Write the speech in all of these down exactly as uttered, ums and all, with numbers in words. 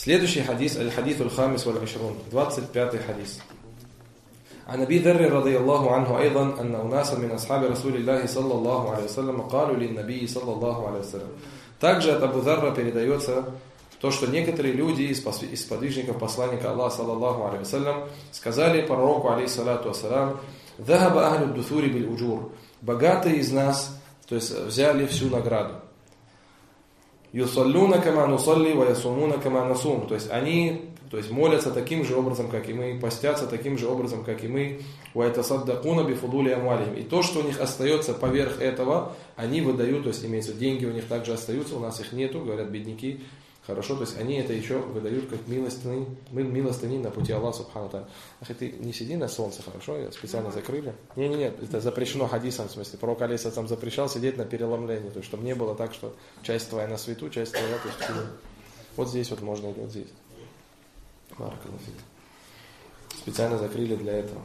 Следующий хадис, аль-хадис аль-хамис валь-ашрун, двадцать пятый хадис. عن أبي ذر رضي الله عنه أيضا أن أناسا من أصحاب رسول الله صلى الله عليه وسلم قالوا للنبي صلى الله عليه وسلم. Также от Абу Зарра передается то, что некоторые люди из сподвижников посланника Аллаха саллаллаху алейхи вассалям сказали пророку алейхиссалату вассалам: «Захаба ахлю дусури биль уджур». Богатые из нас, то есть взяли всю награду. «Юсаллюна кама нусалли ва ясумуна кама насум». То есть они, то есть молятся таким же образом, как и мы, постятся таким же образом, как и мы. «Ва ятасаддакуна бифудули амвалихим». И то, что у них остается поверх этого, они выдают, то есть имеется деньги у них также остаются, у нас их нету, говорят бедняки. Хорошо, то есть они это еще выдают как милостыни, мы милостыни на пути Аллаха субхану ва тааля. Ах, ты не сиди на солнце, хорошо? Я специально закрыли. Не-не-не, это запрещено хадисом, в смысле. Пророк алейхиссалям запрещал сидеть на переломлении, то есть чтобы не было так, что часть твоя на свету, часть твоя, то есть вот здесь вот можно, вот здесь. Специально закрыли для этого.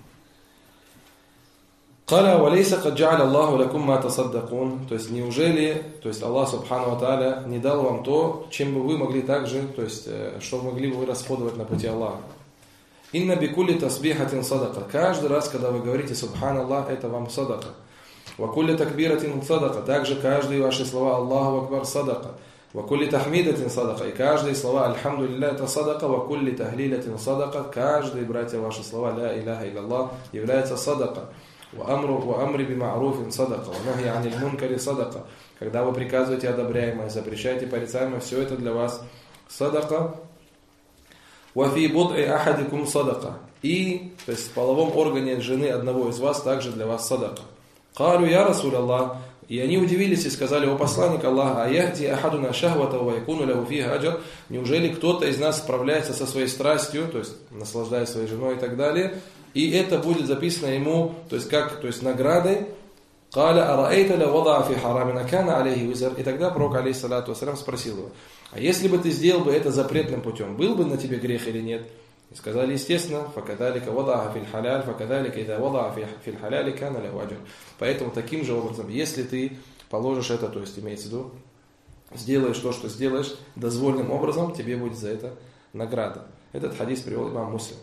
«Каля валейса кад джа'аля Аллаху лакум ма тасаддакун». То есть неужели, то есть Аллах субхану ва тааля не дал вам то, чем бы вы могли также, то есть что могли бы вы расходовать на пути Аллаха. «Инна бикулли тасбихатин садака». Каждый раз, когда вы говорите «Субханаллах», это вам садака. «Ва кулли такбиратин садака». Также каждые ваши слова «Аллаху акбар» садака. «Ва кулли тахмидатин садака». И каждые слова «Альхамдулилля» это садака. «Ва кулли тахлилатин садака». Каждые, братья, ваши слова «Ля иляха илlallah» является садака. «Ваамри бима'руфин садака, ванахи аниль мункари садака». Когда вы приказываете одобряемое, запрещаете порицаемое, все это для вас садака. «Вафи буд'i ахадикум садака». И, то есть в половом органе жены одного из вас также для вас садака. «Калю я Расуль Аллах». И они удивились и сказали: «О посланник Аллаха, аяхти ахадуна шахвата ва якуну лаху фиха аджр». Неужели кто-то из нас справляется со своей страстью, то есть наслаждаясь своей женой и так далее, и это будет записано ему, то есть как, то есть наградой. «Каля араэйта ля вадаа фи харамина кана алейхи визр». И тогда пророк алейхиссалату вассалям спросил его: а если бы ты сделал бы это запретным путем, был бы на тебе грех или нет? И сказали, естественно, «Факадалика вадаа фил халяль, факадалика ида вадаа фил халяли кана лаху аджр». Поэтому таким же образом, если ты положишь это, то есть имеется в виду, сделаешь то, что сделаешь, дозволенным образом, тебе будет за это награда. Этот хадис привел имам Муслим.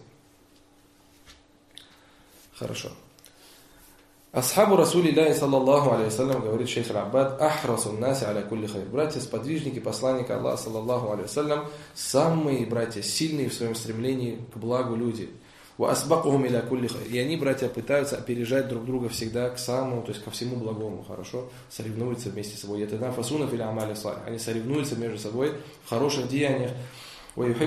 Хорошо. Асхабу Расулилляхи саллаллаху алейхи вассалям, говорит шейх Аббад, ахрасун наси аля кулли хайр. Братья, сподвижники посланника Аллаха саллаллаху алейхи вассалям, самые, братья, сильные в своем стремлении к благу люди. Ва асбакухум иля кулли хайр. И они, братья, пытаются опережать друг друга всегда к самому, то есть ко всему благому, хорошо? Соревнуются вместе с собой. Ятанафасуна фил амали салих. Они соревнуются между собой в хороших деяниях. И они,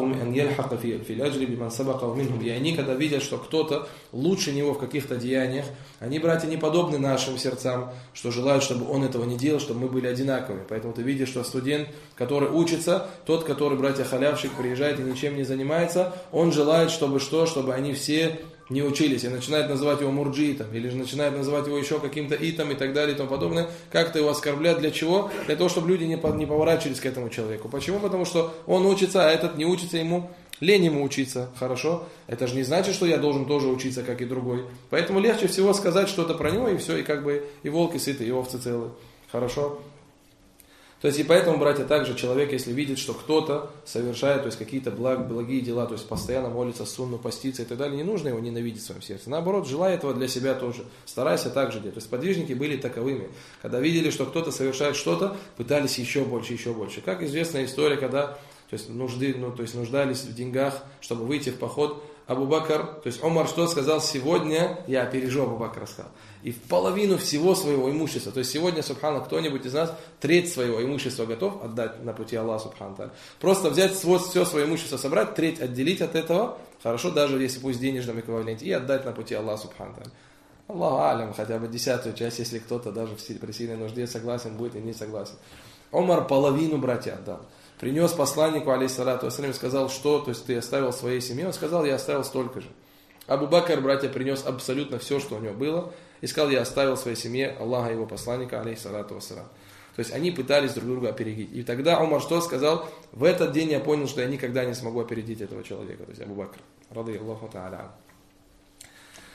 когда видят, что кто-то лучше него в каких-то деяниях, они, братья, не подобны нашим сердцам, что желают, чтобы он этого не делал, чтобы мы были одинаковыми. Поэтому ты видишь, что студент, который учится, тот, который, братья, халявщик, приезжает и ничем не занимается, он желает, чтобы что? Чтобы они все не учились, и начинает называть его мурджиитом, или же начинает называть его еще каким-то итом и так далее и тому подобное, как-то его оскорблять. Для чего? Для того, чтобы люди не, не поворачивались к этому человеку. Почему? Потому что он учится, а этот не учится, ему лень ему учиться. Хорошо? Это же не значит, что я должен тоже учиться, как и другой. Поэтому легче всего сказать что-то про него, и все, и как бы и волки сыты, и овцы целы. Хорошо? То есть и поэтому, братья, также человек, если видит, что кто-то совершает, то есть какие-то благ, благие дела, то есть постоянно молится, сунну, постится и так далее, не нужно его ненавидеть в своем сердце. Наоборот, желай этого для себя тоже. Старайся так же делать. То есть подвижники были таковыми. Когда видели, что кто-то совершает что-то, пытались еще больше, еще больше. Как известная история, когда то есть, нужды, ну, то есть нуждались в деньгах, чтобы выйти в поход, Абу Бакр, то есть Омар что сказал? Сегодня я опережу Абу Бакра, сказал. И в половину всего своего имущества. То есть сегодня, субхана, кто-нибудь из нас треть своего имущества готов отдать на пути Аллаха, субхана. Просто взять все свое имущество, собрать, треть отделить от этого, хорошо, даже если пусть в денежном эквиваленте, и отдать на пути Аллаха, субхана. Аллаху алям, хотя бы десятую часть, если кто-то даже при сильной нужде согласен будет и не согласен. Омар половину, братья, отдал. Принес посланнику, алейхиссалату вассалям, сказал, что, то есть ты оставил своей семье, он сказал, я оставил столько же. Абу Бакр, братья, принес абсолютно все, что у него было, и сказал, я оставил своей семье Аллаха и его посланника, алейхиссалату вассалям. То есть они пытались друг друга опередить. И тогда Умар что сказал? В этот день я понял, что я никогда не смогу опередить этого человека, то есть Абу Бакр. Ради Аллаху та'аля.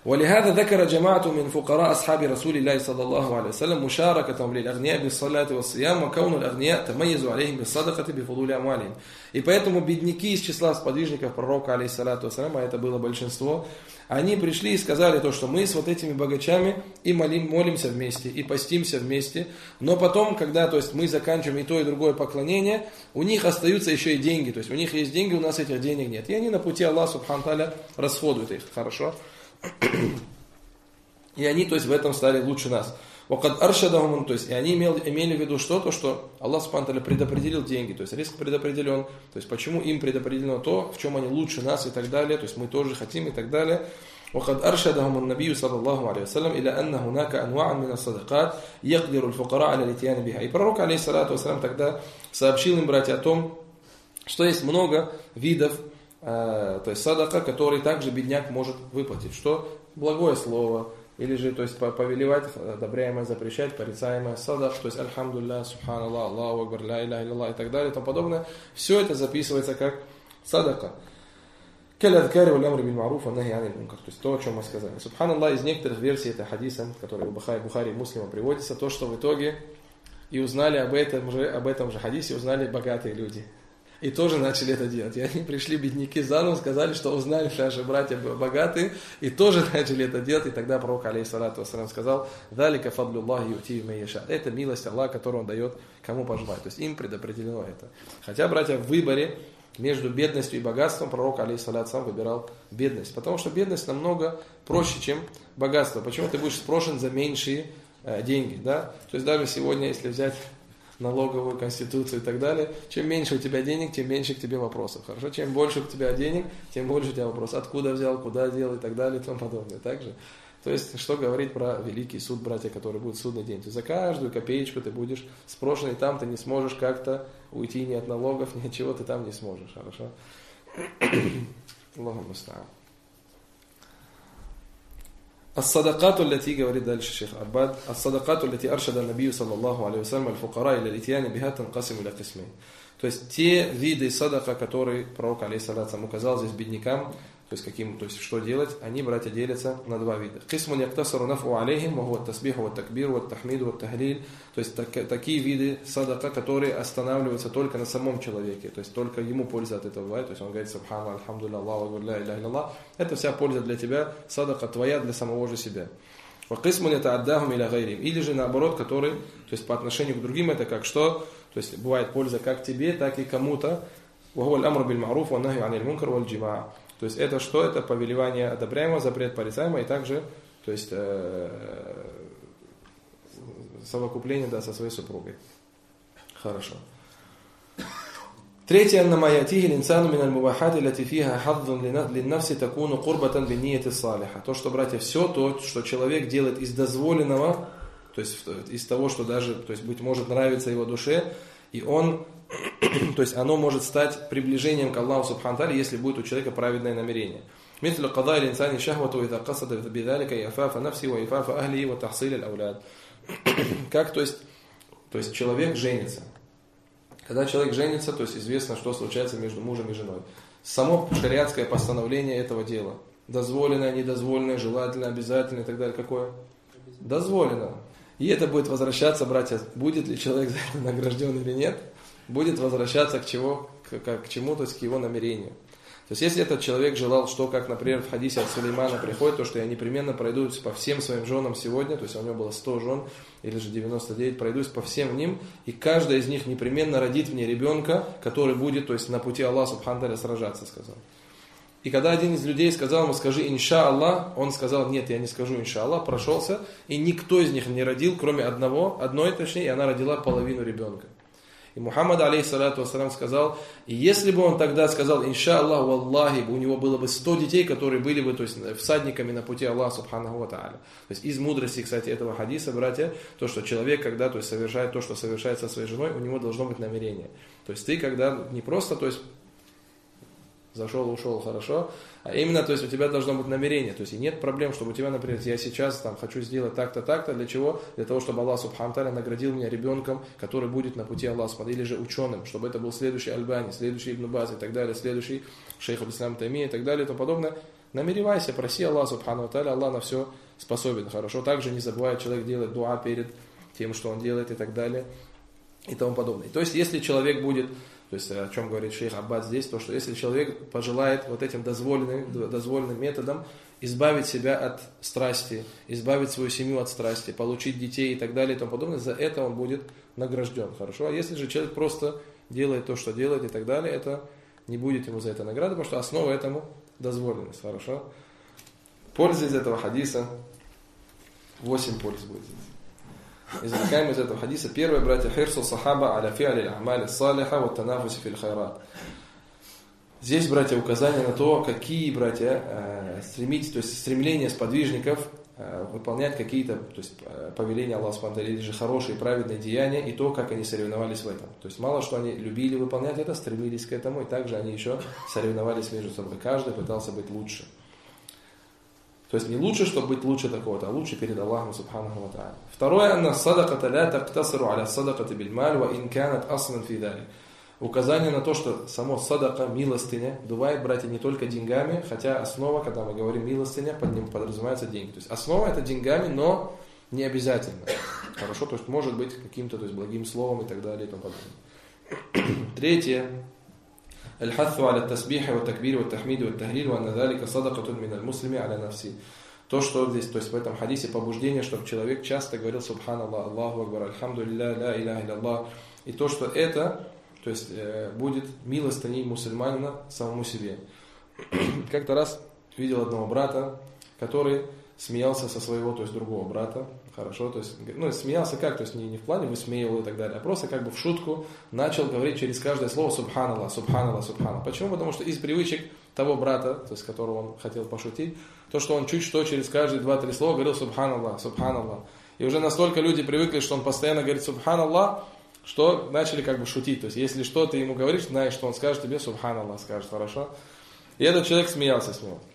ولهذا ذكر جماعة من فقراء أصحاب رسول الله صلى الله عليه وسلم مشاركتهم للأغنياء بالصلاة والصيام وكون الأغنياء تميزوا عليهم بالصدقة بفضول أموالهم. И поэтому бедняки из числа сподвижников пророка, алейхиссалату вассалям, а это было большинство, они пришли и сказали то, что мы с вот этими богачами и молим, молимся вместе, и постимся вместе, но потом, когда то есть, мы заканчиваем и то, и другое поклонение, у них остаются еще и деньги, то есть у них есть деньги, у нас этих денег нет. И они на пути Аллаха Субхану Тааля расходуют их, хорошо? И они, то есть, в этом стали лучше нас. وقد أرشدهم, то есть, и они имели, имели в виду что-то, что Аллах Субхану Тааля предопределил деньги, то есть риск предопределен, то есть почему им предопределено то, в чем они лучше нас и так далее, то есть мы тоже хотим и так далее. وقد أرشدهم النبي صلى الله عليه وسلم إلى أن هناك أنواع من الصدقات يقدر الفقراء على الاتيان بها. И пророк, алейхиссалату вассалям, тогда сообщил им, братья, о том, что есть много видов, э, то есть садака, которые также бедняк может выплатить, что благое слово, или же, то есть, повелевать, одобряемое, запрещать, порицаемое, садак, то есть, альхамдулилля, субханаллах, Аллаху акбар, ля иляха илляллах и так далее и тому подобное. Все это записывается как садака. Калядкари валь амри биль маруф ва нахи аниль мункар. То есть, то, о чем мы сказали. Субханаллах, из некоторых версий это хадиса, который у Бухари и Муслима приводится, то, что в итоге и узнали об этом же, об этом же хадисе, узнали богатые люди. И тоже начали это делать. И они пришли, бедняки, заново сказали, что узнали наши братья богатые, и тоже начали это делать. И тогда пророк, алейхиссалату вассалям, сказал: «Залика фадлуллахи юти ман яша». Это милость Аллаха, которую Он дает кому пожелает. То есть им предопределено это. Хотя, братья, в выборе между бедностью и богатством пророк, алейхиссалату вассалям, выбирал бедность. Потому что бедность намного проще, чем богатство. Почему ты будешь спрошен за меньшие э, деньги? Да? То есть даже сегодня, если взять налоговую, конституцию и так далее. Чем меньше у тебя денег, тем меньше к тебе вопросов. Хорошо? Чем больше у тебя денег, тем больше у тебя вопросов. Откуда взял, куда дел и так далее и тому подобное. Также. То есть, что говорить про великий суд, братья, который будет в судный день. То есть, за каждую копеечку ты будешь спрошен, и там ты не сможешь как-то уйти ни от налогов, ни от чего ты там не сможешь. Хорошо? Аллаху муста'ан. الصدقات التي говорит дальше шейх Арбад, الصدقات التي أرشد النبي صلى الله عليه وسلم الفقراء إلى الإتيان بها تنقسم إلى قسمين. То есть те виды садака, которые пророк, алейхиссалату вассалям, указал здесь беднякам, то есть каким, то есть что делать, они, братья, делятся на два вида. Кисмун яктасару нафу алейхим, ва хуа тасбиху ва такбиру ва тахмиду ва тахлиль. То есть так, такие виды садака, которые останавливаются только на самом человеке, то есть только ему польза от этого бывает. То есть он говорит: субхана, альхамдулилля, Аллаху акбар, ля иляха илляллах. Это вся польза для тебя, садака твоя для самого же себя. Ва кисмун ятааддахум иля гайрим. Или же наоборот, который, то есть по отношению к другим, это как что? То есть бывает польза как тебе, так и кому-то. Ва хуа аль-амру биль маруф ва нахи аниль мункар валь джимаа. То есть это что? Это повелевание одобряемого, запрет порицаемого, и также, то есть, э, совокупление, да, со своей супругой. Хорошо. Третье. Анна ятихи линсану мин аль-мубахати лати фиха хаддун линнафси такуну курбатан биннияти салиха. То, что, братья, все то, что человек делает из дозволенного, то есть из того, что даже, то есть, быть может, нравится его душе, и он, то есть оно может стать приближением к Аллаху Субхану Тааля, если будет у человека праведное намерение. مثل قضاء الإنسان شهوته إذا قصد بذلك إعفاف نفسه وإعفاف أهله وتحصيل الأولاد. Как, то есть, то есть человек женится. Когда человек женится, то есть известно, что случается между мужем и женой. Само шариатское постановление этого дела. Дозволенное, недозволенное, желательно, обязательно и так далее. Какое? Дозволено. И это будет возвращаться, братья, будет ли человек за это награжден или нет, будет возвращаться к, чего, к, к, к чему, то есть к его намерению. То есть если этот человек желал, что, как, например, в хадисе от Сулеймана приходит, то, что я непременно пройдусь по всем своим женам сегодня, то есть у него было сто жен, или же девяносто девять, пройдусь по всем ним, и каждая из них непременно родит мне ребенка, который будет, то есть на пути Аллаха Субхану Тааля сражаться, сказал. И когда один из людей сказал ему: скажи инша Аллах, он сказал: нет, я не скажу инша Аллах, прошелся, и никто из них не родил, кроме одного, одной точнее, и она родила половину ребенка. И Мухаммад, алейхиссалату вассалям, сказал: и если бы он тогда сказал инша Аллах, валлахи, у него было бы сто детей, которые были бы, то есть, всадниками на пути Аллаха Субханаху ва Тааля. То есть из мудрости, кстати, этого хадиса, братья, то, что человек, когда, то есть, совершает то, что совершает со своей женой, у него должно быть намерение. То есть ты, когда не просто, то есть, зашел, ушел, хорошо, а именно, то есть у тебя должно быть намерение, то есть и нет проблем, чтобы у тебя, например, я сейчас там хочу сделать так-то, так-то, для чего? Для того, чтобы Аллах Субхану Тааля наградил меня ребенком, который будет на пути Аллаха, или же ученым, чтобы это был следующий Альбани, следующий Ибн Баз и так далее, следующий шейх аль-Ислам Таймия и так далее и тому подобное. намеревайся, проси Аллах Субхану ва Тааля, Аллах на все способен, хорошо. Также не забывай, человек делает дуа перед тем, что он делает и так далее и тому подобное. То есть, если человек будет, то есть, о чем говорит шейх Аббад здесь, то, что если человек пожелает вот этим дозволенным, дозволенным методом избавить себя от страсти, избавить свою семью от страсти, получить детей и так далее и тому подобное, за это он будет награжден, хорошо. А если же человек просто делает то, что делает и так далее, это не будет ему за это награда, потому что основа этому дозволенность, хорошо. Польза из этого хадиса, восемь польз будет здесь. Извлекаем из этого хадиса. Первое, братья, хирсу сахаба аля фи'али амали салиха ва танафуси фил хайрат. Здесь, братья, указание на то, какие, братья, стремить, то есть стремление сподвижников выполнять какие-то, то есть повеления Аллаха Субхану ва Тааля, или же хорошие праведные деяния, и то, как они соревновались в этом. То есть мало что они любили выполнять это, стремились к этому, и также они еще соревновались между собой. Каждый пытался быть лучше. То есть не лучше, чтобы быть лучше такого-то, а лучше перед Аллахом Субханаху ва Тааля. Второе, анна садаката ля тактасиру аля садакати биль-маль ва ин канат аслан фи далик. Указание на то, что само садака, милостыня, бывает, братья, не только деньгами, хотя основа, когда мы говорим милостыня, под ним подразумеваются деньги. То есть основа это деньгами, но не обязательно. Хорошо, то есть может быть каким-то, то есть благим словом и так далее и тому подобное. Третье. Аль-хатту аля тасбихи ва такбири ва тахмиди ва тахлиль ва анна залика садакатун миналь муслими аля нафси. То, что здесь, то есть в этом хадисе побуждение, чтобы человек часто говорил Субханаллах, Аллаху Акбар, Альхамдулилля, ля иляха илlallah. И то, что это, то есть э, будет милостыней мусульманина самому себе. Как-то раз видел одного брата, который смеялся со своего, то есть другого брата, хорошо, то есть, ну, смеялся как, то есть не, не в плане высмеивал и так далее, а просто как бы в шутку начал говорить через каждое слово Субханаллах, Субханаллах, Субханаллах. Почему? Потому что из привычек того брата, то есть которого он хотел пошутить, то, что он чуть что через каждые два-три слова говорил Субханаллах, Субханаллах. И уже настолько люди привыкли, что он постоянно говорит Субханаллах, что начали как бы шутить. То есть, если что ты ему говоришь, знаешь, что он скажет тебе, Субханаллах, скажет, хорошо. И этот человек смеялся с него.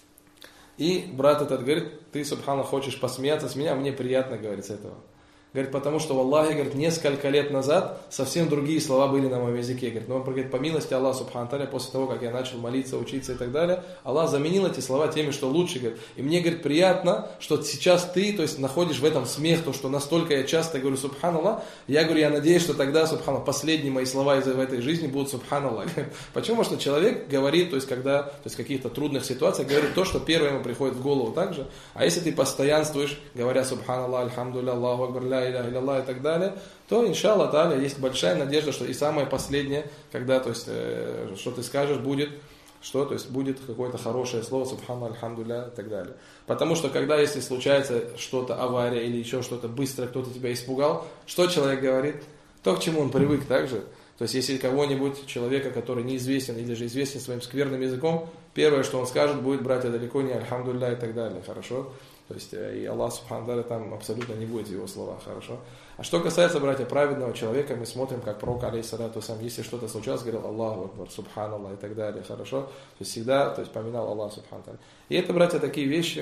И брат этот говорит, ты, Субханаллах, хочешь посмеяться с меня, мне приятно говорить с этого. Говорит, потому что, валлахи, говорит, несколько лет назад совсем другие слова были на моем языке. Говорит, но, говорит, по милости Аллаха Субхану Тааля, после того, как я начал молиться, учиться и так далее, Аллах заменил эти слова теми, что лучше. Говорит. И мне, говорит, приятно, что сейчас ты, то есть, находишь в этом смех, то, что настолько я часто говорю Субханаллах. Я говорю, я надеюсь, что тогда, Субханаллах, последние мои слова из в этой жизни будут Субханаллах. Почему? Потому что человек говорит, то есть, когда, то есть, в каких-то трудных ситуациях, говорит то, что первое ему приходит в голову также. А если ты постоянствуешь, говоря Субханаллах, Альхамдулилля, Аллаху Акбар, ля иляха илlallah и так далее, то, иншаллах тааля, есть большая надежда, что и самое последнее, когда, то есть, э, что ты скажешь, будет, что, то есть, будет какое-то хорошее слово, Субхану, Альхамдулилля и так далее. Потому что, когда, если случается что-то, авария или еще что-то, быстро кто-то тебя испугал, что человек говорит? То, к чему он привык также. То есть, если кого-нибудь, человека, который неизвестен или же известен своим скверным языком, первое, что он скажет, будет брать далеко не Альхамдулилля и так далее, хорошо? То есть, и Аллах Субхану Тааля там абсолютно не будет в его словах, хорошо? А что касается, братья, праведного человека, мы смотрим, как пророк, алейхиссалату вассалям, если что-то случалось, говорил Аллаху Акбар, Субханаллах и так далее, хорошо? То есть, всегда, то есть, поминал Аллах Субхану Тааля. И это, братья, такие вещи,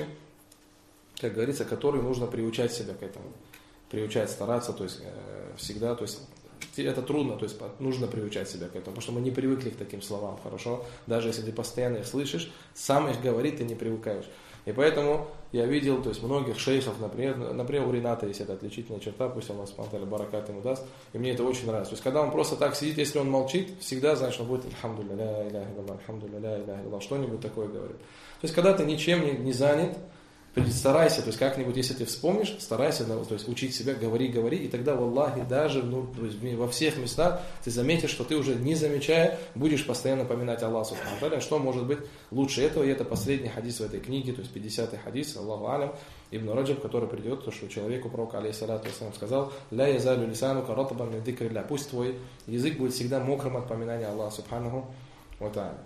как говорится, которые нужно приучать себя к этому. Приучать, стараться, то есть, всегда, то есть, это трудно, то есть нужно приучать себя к этому, потому что мы не привыкли к таким словам, хорошо? Даже если ты постоянно их слышишь, сам их говорить ты не привыкаешь. И поэтому я видел, то есть многих шейхов, например, например, у Рената есть эта отличительная черта, пусть Аллах Субхану Тааля баракат ему даст, и мне это очень нравится. То есть когда он просто так сидит, если он молчит, всегда, знаешь, он будет Альхамдулилля, ля иляха илlallah, Альхамдулилля, ля иляха илlallah, что-нибудь такое говорит. То есть когда ты ничем не, не занят, старайся, то есть как-нибудь, если ты вспомнишь, старайся, то есть учить себя, говори, говори, и тогда, валлахи, даже ну, во всех местах ты заметишь, что ты уже не замечая, будешь постоянно поминать Аллаха Субхану Тааля, что может быть лучше этого, и это последний хадис в этой книге, то есть пятидесятый хадис, Аллаху алям, Ибн Раджаб, который придет, то, что человеку пророк, алейхиссалату вассалям, сказал, ля язалю лисанука ратабан мин дикрилля, пусть твой язык будет всегда мокрым от поминания Аллаха Субханаху ва Тааля.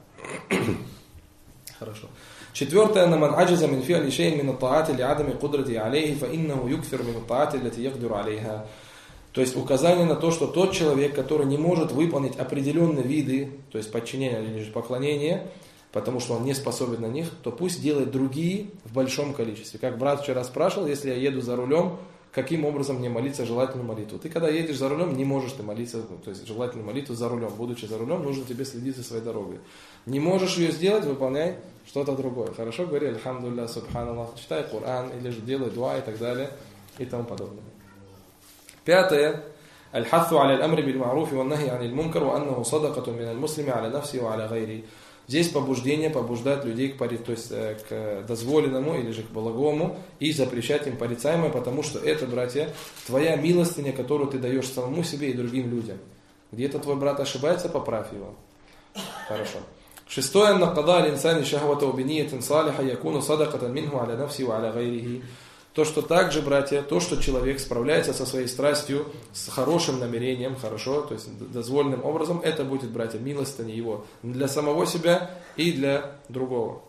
Хорошо. Четвертое, на ман аджаза мин фи'ли шей'ин мин ат-та'ати ли-адами кудрати алейхи, фа иннаху юкфир мин ат-та'ати лати якдиру алейха. То есть указание на то, что тот человек, который не может выполнить определенные виды, то есть подчинения или же поклонения, потому что он не способен на них, то пусть делает другие в большом количестве. Как брат вчера спрашивал, если я еду за рулем, каким образом мне молиться желательную молитву. Ты когда едешь за рулем, не можешь ты молиться, то есть желательную молитву за рулем. Будучи за рулем, нужно тебе следить за своей дорогой. Не можешь ее сделать, выполняй что-то другое. Хорошо, говори альхамдулилля, субханаллах, читай Коран, или же делай дуа и так далее, и тому подобное. Пятое. الحث على الأمر بالمعروف والنهي عن المنكر وأنه صدقة من المسلم على نفسه وعلى غيره. Здесь побуждение, побуждать людей к, то есть, к дозволенному или же к благому и запрещать им порицаемое, потому что это, братья, твоя милостыня, которую ты даешь самому себе и другим людям. Где-то твой брат ошибается, поправь его. Хорошо. Шестое. نقضاء الإنسان شهوته بنية صالحة يكون صدقة منه على نفسه وعلى غيره. То, что также, братья, то, что человек справляется со своей страстью, с хорошим намерением, хорошо, то есть дозволенным образом, это будет, братья, милостыня его для самого себя и для другого.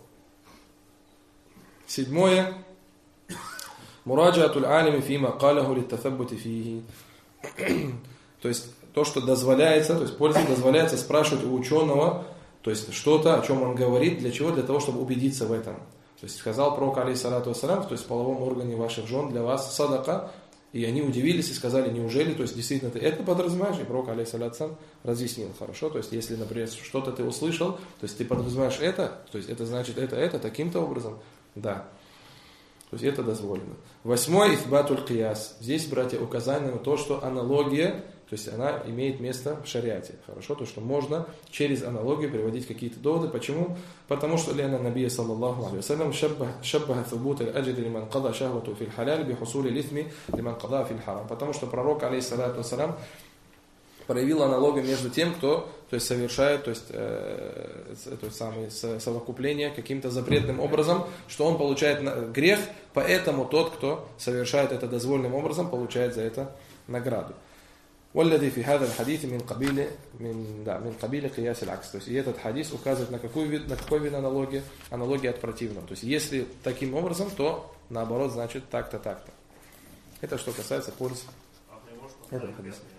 Седьмое. Мураджаатуль алими фима калаху литтафаббути фихи. То есть то, что дозволяется, то есть пользователь дозволяется спрашивать у ученого, то есть что-то, о чем он говорит, для чего? Для того, чтобы убедиться в этом. То есть сказал пророк, алейхиссалату вассалям, то есть в половом органе ваших жен для вас садака, и они удивились и сказали, неужели, то есть действительно ты это подразумеваешь, и пророк, алейхиссалату вассалям, разъяснил, хорошо, то есть если, например, что-то ты услышал, то есть ты подразумеваешь это, то есть это значит это, это, таким-то образом, да, то есть это дозволено. Восьмой, ифбатуль кияс, здесь, братья, указание на то, что аналогия, то есть она имеет место в шариате. Хорошо, то что можно через аналогию приводить какие-то доводы. Почему? Потому что лианна набия саллаллаху алейхи вассалям шаббаха thubут аль-аджри лиман қада шахвату фил халял би хусули литми лиман қада фил харам. Потому что пророк, алейхиссалату вассалям, проявил аналогию между тем, кто, то есть совершает, то есть, э, то есть самое совокупление каким-то запретным образом, что он получает грех, поэтому тот, кто совершает это дозволенным образом, получает за это награду. والذي في هذا الحديث من قبيل من да, من قبيل قياس العكس. То есть и этот хадис указывает на какой вид, на какой вид аналогии, аналогия от противного. То есть если таким образом, то наоборот значит так-то, так-то. Это что касается пользы этого хадиса.